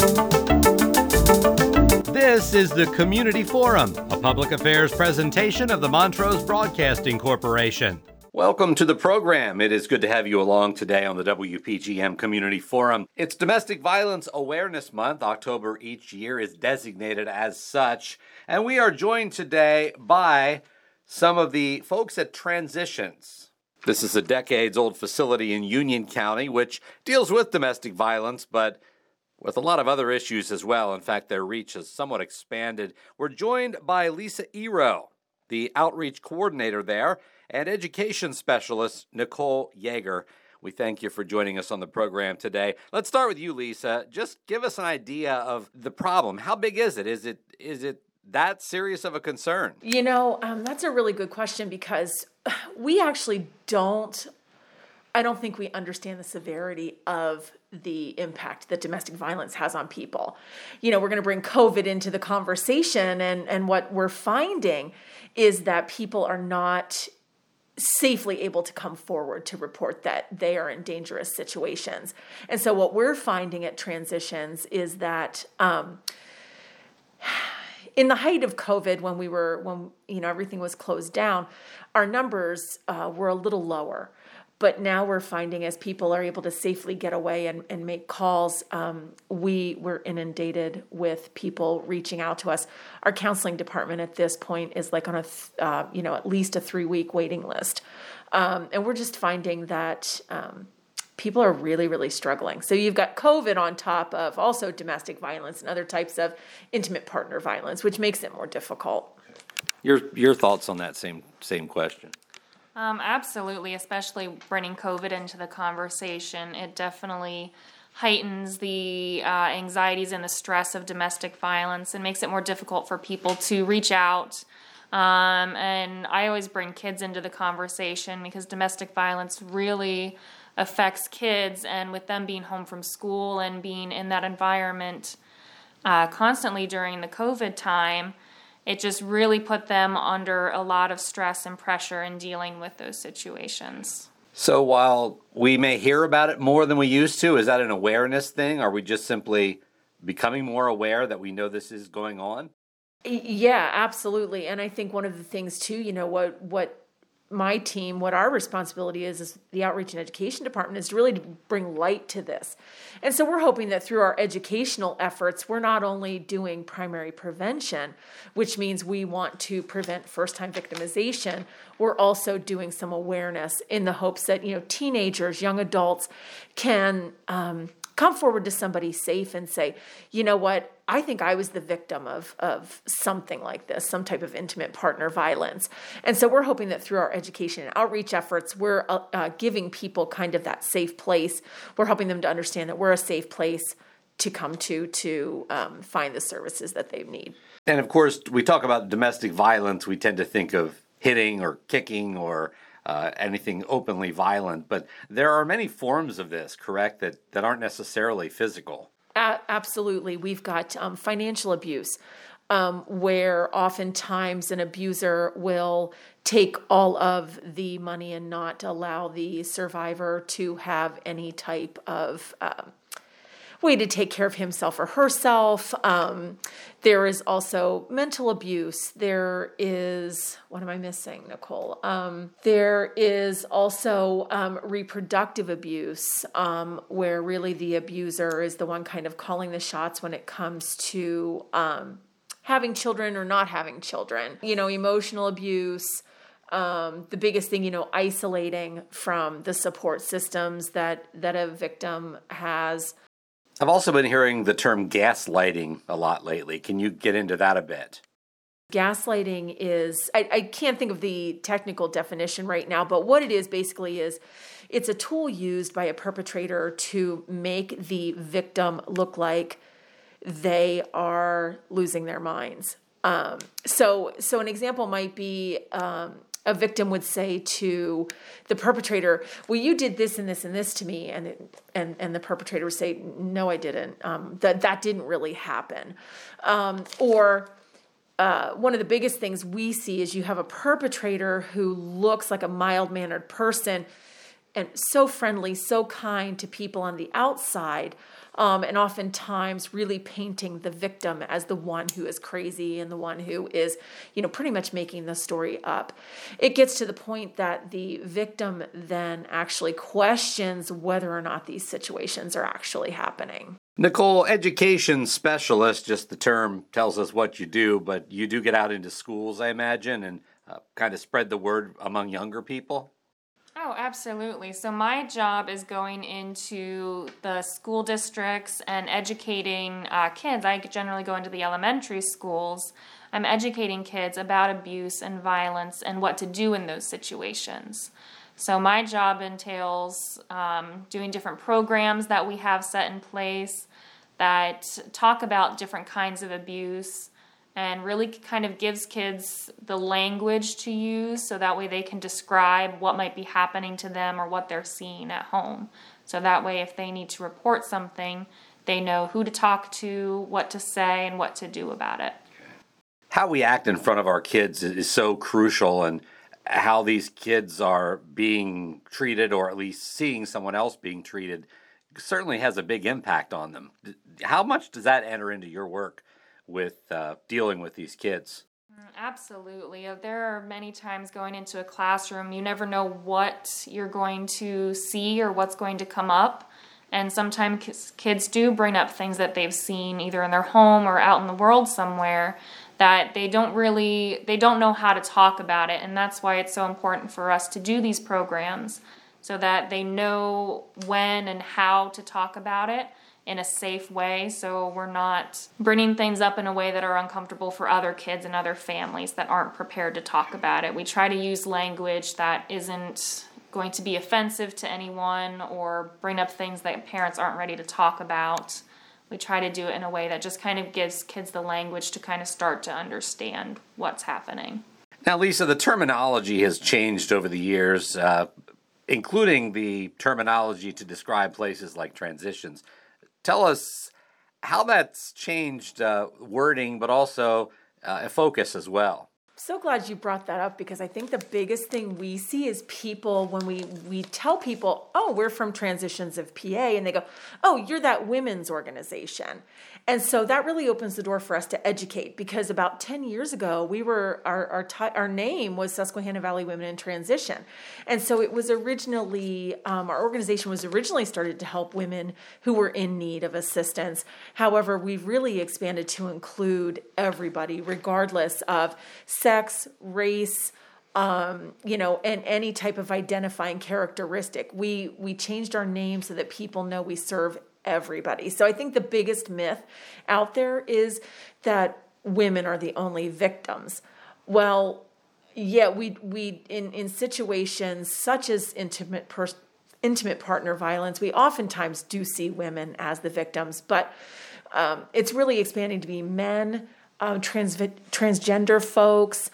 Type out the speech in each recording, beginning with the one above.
This is the Community Forum, a public affairs presentation of the Montrose Broadcasting Corporation. Welcome to the program. It is good to have you along today on the WPGM Community Forum. It's Domestic Violence Awareness Month. October each year is designated as such. And we are joined today by some of the folks at Transitions. This is a decades-old facility in Union County, which deals with domestic violence, but with a lot of other issues as well. In fact, their reach has somewhat expanded. We're joined by Lisa Ero, the outreach coordinator there, and education specialist Nicole Yeager. We thank you for joining us on the program today. Let's start with you, Lisa. Just give us an idea of the problem. How big is it? Is it that serious of a concern? That's a really good question because we actually I don't think we understand the severity of the impact that domestic violence has on people. We're going to bring COVID into the conversation, and what we're finding is that people are not safely able to come forward to report that they are in dangerous situations. And so what we're finding at Transitions is that in the height of COVID, when everything was closed down, our numbers were a little lower. But now we're finding as people are able to safely get away and make calls, we were inundated with people reaching out to us. Our counseling department at this point is like on at least a 3-week waiting list. And we're just finding that people are really, really struggling. So you've got COVID on top of also domestic violence and other types of intimate partner violence, which makes it more difficult. Your thoughts on that same question? Absolutely, especially bringing COVID into the conversation. It definitely heightens the anxieties and the stress of domestic violence and makes it more difficult for people to reach out. And I always bring kids into the conversation because domestic violence really affects kids, and with them being home from school and being in that environment constantly during the COVID time, it just really put them under a lot of stress and pressure in dealing with those situations. So while we may hear about it more than we used to, is that an awareness thing? Are we just simply becoming more aware that we know this is going on? Yeah, absolutely. And I think one of the things too, what my team, what our responsibility is the outreach and education department, is to really bring light to this. And so we're hoping that through our educational efforts, we're not only doing primary prevention, which means we want to prevent first-time victimization, we're also doing some awareness in the hopes that, teenagers, young adults can come forward to somebody safe and say, you know what, I think I was the victim of something like this, some type of intimate partner violence. And so we're hoping that through our education and outreach efforts, we're giving people kind of that safe place. We're helping them to understand that we're a safe place to come to find the services that they need. And of course, we talk about domestic violence, we tend to think of hitting or kicking or anything openly violent, but there are many forms of this, correct, that aren't necessarily physical. Absolutely. We've got financial abuse, where oftentimes an abuser will take all of the money and not allow the survivor to have any type of way to take care of himself or herself. There is also mental abuse. There is, what am I missing, Nicole? There is also reproductive abuse, where really the abuser is the one kind of calling the shots when it comes to having children or not having children. Emotional abuse. The biggest thing, isolating from the support systems that a victim has. I've also been hearing the term gaslighting a lot lately. Can you get into that a bit? Gaslighting is, I can't think of the technical definition right now, but what it is basically is it's a tool used by a perpetrator to make the victim look like they are losing their minds. So an example might be a victim would say to the perpetrator, well, you did this and this and this to me. And the perpetrator would say, no, I didn't. That didn't really happen. Or one of the biggest things we see is you have a perpetrator who looks like a mild-mannered person, and so friendly, so kind to people on the outside, and oftentimes really painting the victim as the one who is crazy and the one who is, pretty much making the story up. It gets to the point that the victim then actually questions whether or not these situations are actually happening. Nicole, education specialist, just the term tells us what you do, but you do get out into schools, I imagine, and kind of spread the word among younger people? Oh, absolutely. So my job is going into the school districts and educating kids. I generally go into the elementary schools. I'm educating kids about abuse and violence and what to do in those situations. So my job entails doing different programs that we have set in place that talk about different kinds of abuse, and really kind of gives kids the language to use so that way they can describe what might be happening to them or what they're seeing at home. So that way if they need to report something, they know who to talk to, what to say, and what to do about it. How we act in front of our kids is so crucial, and how these kids are being treated, or at least seeing someone else being treated, certainly has a big impact on them. How much does that enter into your work with dealing with these kids? Absolutely. There are many times going into a classroom, you never know what you're going to see or what's going to come up. And sometimes kids do bring up things that they've seen either in their home or out in the world somewhere that they don't know how to talk about it. And that's why it's so important for us to do these programs so that they know when and how to talk about it in a safe way, so we're not bringing things up in a way that are uncomfortable for other kids and other families that aren't prepared to talk about it. We try to use language that isn't going to be offensive to anyone or bring up things that parents aren't ready to talk about. We try to do it in a way that just kind of gives kids the language to kind of start to understand what's happening. Now, Lisa, the terminology has changed over the years, including the terminology to describe places like transitions. Tell us how that's changed wording, but also a focus as well. So glad you brought that up, because I think the biggest thing we see is people, when we tell people, oh, we're from Transitions of PA, and they go, oh, you're that women's organization. And so that really opens the door for us to educate, because about 10 years ago, our name was Susquehanna Valley Women in Transition. And so it was originally, our organization was originally started to help women who were in need of assistance. However, we've really expanded to include everybody, regardless of sex, race, and any type of identifying characteristic. We changed our name so that people know we serve everybody. So I think the biggest myth out there is that women are the only victims. Well, yeah, we in situations such as intimate partner violence, we oftentimes do see women as the victims, but it's really expanding to be men, transgender folks,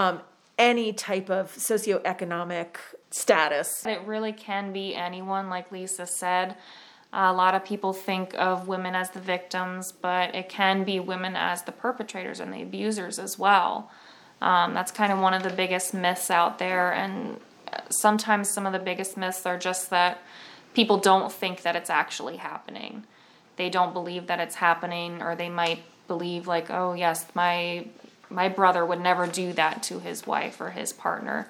any type of socioeconomic status. It really can be anyone, like Lisa said. A lot of people think of women as the victims, but it can be women as the perpetrators and the abusers as well. That's kind of one of the biggest myths out there, and sometimes some of the biggest myths are just that people don't think that it's actually happening. They don't believe that it's happening, or they might believe like, oh yes, my brother would never do that to his wife or his partner.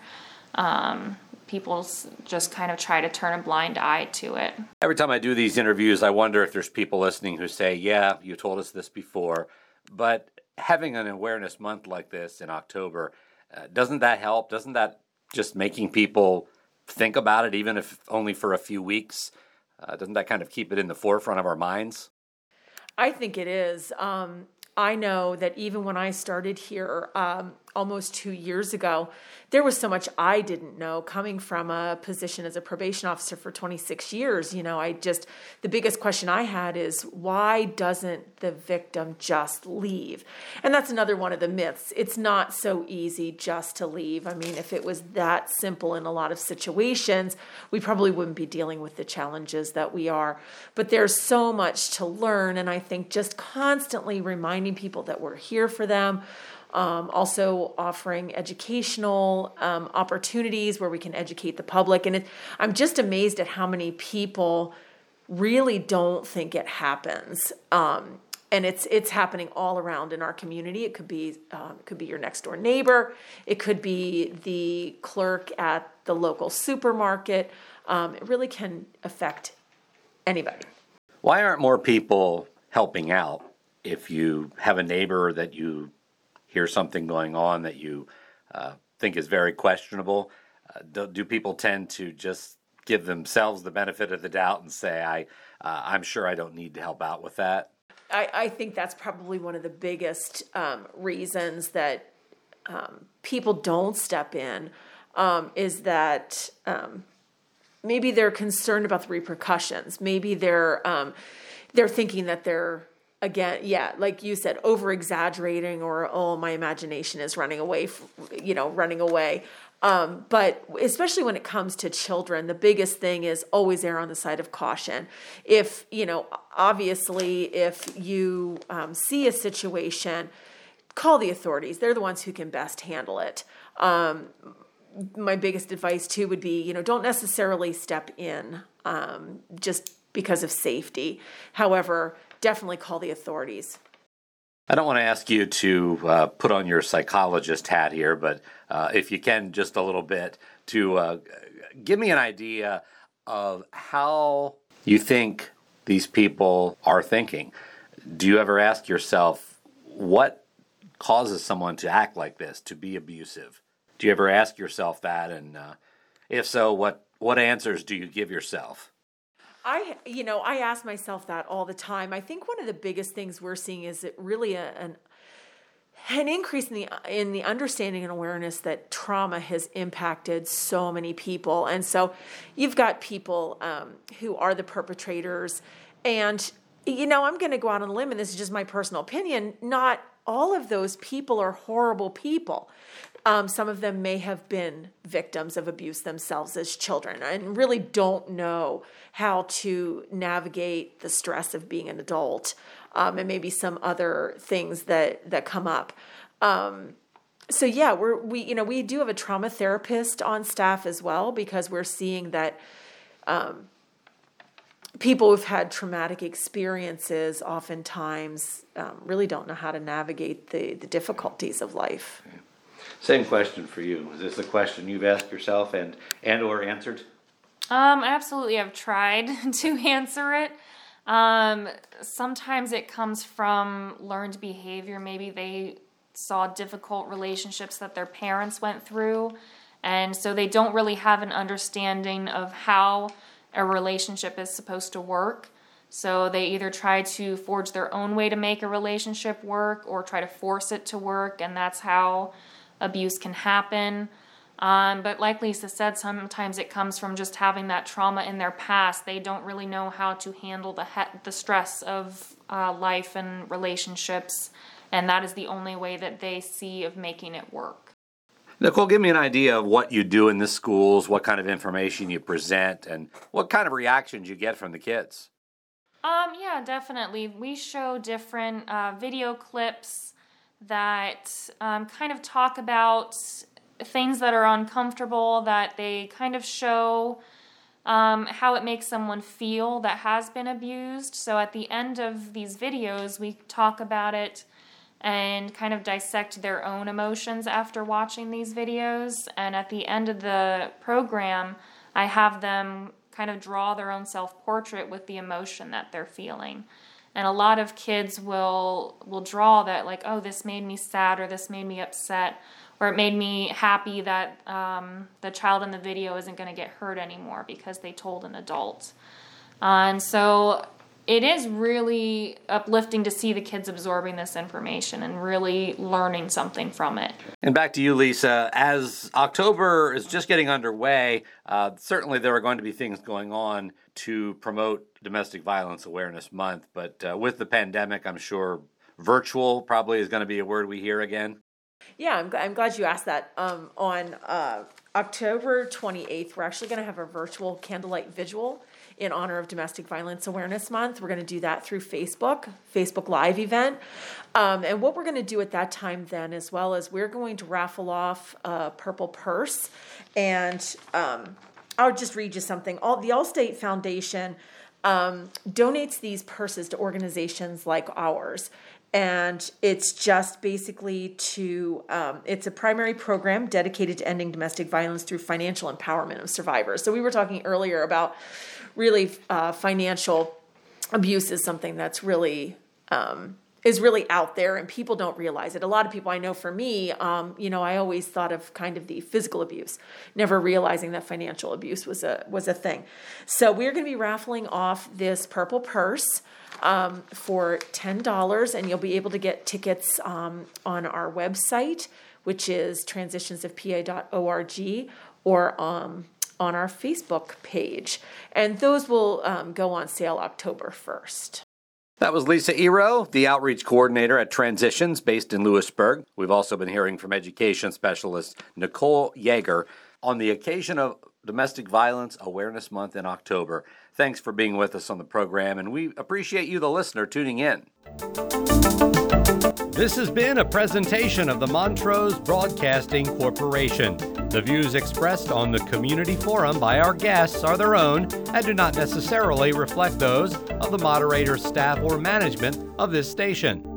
People just kind of try to turn a blind eye to it. Every time I do these interviews, I wonder if there's people listening who say, yeah, you told us this before, but having an awareness month like this in October, doesn't that help? Doesn't that just making people think about it, even if only for a few weeks? Doesn't that kind of keep it in the forefront of our minds? I think it is. I know that even when I started here almost 2 years ago, there was so much I didn't know coming from a position as a probation officer for 26 years. The biggest question I had is, why doesn't the victim just leave? And that's another one of the myths. It's not so easy just to leave. I mean, if it was that simple in a lot of situations, we probably wouldn't be dealing with the challenges that we are. But there's so much to learn, and I think just constantly reminding people that we're here for them, Also offering educational opportunities where we can educate the public. And I'm just amazed at how many people really don't think it happens. And it's happening all around in our community. It could be your next door neighbor. It could be the clerk at the local supermarket. It really can affect anybody. Why aren't more people helping out? If you have a neighbor that you hear something going on that you think is very questionable, do people tend to just give themselves the benefit of the doubt and say, I'm sure I don't need to help out with that? I think that's probably one of the biggest reasons that people don't step in, is that maybe they're concerned about the repercussions. Maybe they're thinking that they're, again, like you said, over exaggerating, or, oh, my imagination is running away. But especially when it comes to children, the biggest thing is always err on the side of caution. If, obviously, if you see a situation, call the authorities. They're the ones who can best handle it. My biggest advice too would be, don't necessarily step in just because of safety. However, definitely call the authorities. I don't want to ask you to put on your psychologist hat here, but if you can, just a little bit, to give me an idea of how you think these people are thinking. Do you ever ask yourself, what causes someone to act like this, to be abusive? Do you ever ask yourself that? And if so, what answers do you give yourself? I ask myself that all the time. I think one of the biggest things we're seeing is really an increase in the understanding and awareness that trauma has impacted so many people. And so you've got people who are the perpetrators. And, I'm going to go out on a limb, and this is just my personal opinion. Not all of those people are horrible people. Some of them may have been victims of abuse themselves as children and really don't know how to navigate the stress of being an adult, and maybe some other things that come up. So yeah, we do have a trauma therapist on staff as well, because we're seeing that people who've had traumatic experiences oftentimes really don't know how to navigate the difficulties of life. Okay. Same question for you. Is this a question you've asked yourself and or answered? Absolutely. I've tried to answer it. Sometimes it comes from learned behavior. Maybe they saw difficult relationships that their parents went through, and so they don't really have an understanding of how a relationship is supposed to work. So they either try to forge their own way to make a relationship work or try to force it to work, and that's how abuse can happen. But like Lisa said, sometimes it comes from just having that trauma in their past. They don't really know how to handle the stress of life and relationships, and that is the only way that they see of making it work. Nicole, give me an idea of what you do in the schools, what kind of information you present, and what kind of reactions you get from the kids. Yeah, definitely. We show different video clips that kind of talk about things that are uncomfortable, that they kind of show how it makes someone feel that has been abused. So at the end of these videos, we talk about it and kind of dissect their own emotions after watching these videos. And at the end of the program, I have them kind of draw their own self-portrait with the emotion that they're feeling. And a lot of kids will draw that, like, oh, this made me sad, or this made me upset, or it made me happy that the child in the video isn't going to get hurt anymore because they told an adult. And so it is really uplifting to see the kids absorbing this information and really learning something from it. And back to you, Lisa. As October is just getting underway, certainly there are going to be things going on to promote Domestic Violence Awareness Month. But with the pandemic, I'm sure virtual probably is going to be a word we hear again. Yeah, I'm glad you asked that. On October 28th, we're actually going to have a virtual candlelight vigil in honor of Domestic Violence Awareness Month. We're going to do that through Facebook Live event. And what we're going to do at that time then as well is we're going to raffle off a purple purse. And I'll just read you something. The Allstate Foundation donates these purses to organizations like ours. And it's just basically it's a primary program dedicated to ending domestic violence through financial empowerment of survivors. So we were talking earlier about really financial abuse is something that's really out there and people don't realize it. A lot of people I know, for me, I always thought of kind of the physical abuse, never realizing that financial abuse was a thing. So we're going to be raffling off this purple purse for $10, and you'll be able to get tickets on our website, which is transitionsofpa.org, or on our Facebook page. And those will go on sale October 1st. That was Lisa Ero, the outreach coordinator at Transitions based in Lewisburg. We've also been hearing from education specialist Nicole Yeager on the occasion of Domestic Violence Awareness Month in October. Thanks for being with us on the program, and we appreciate you, the listener, tuning in. This has been a presentation of the Montrose Broadcasting Corporation. The views expressed on the Community Forum by our guests are their own and do not necessarily reflect those of the moderator, staff, or management of this station.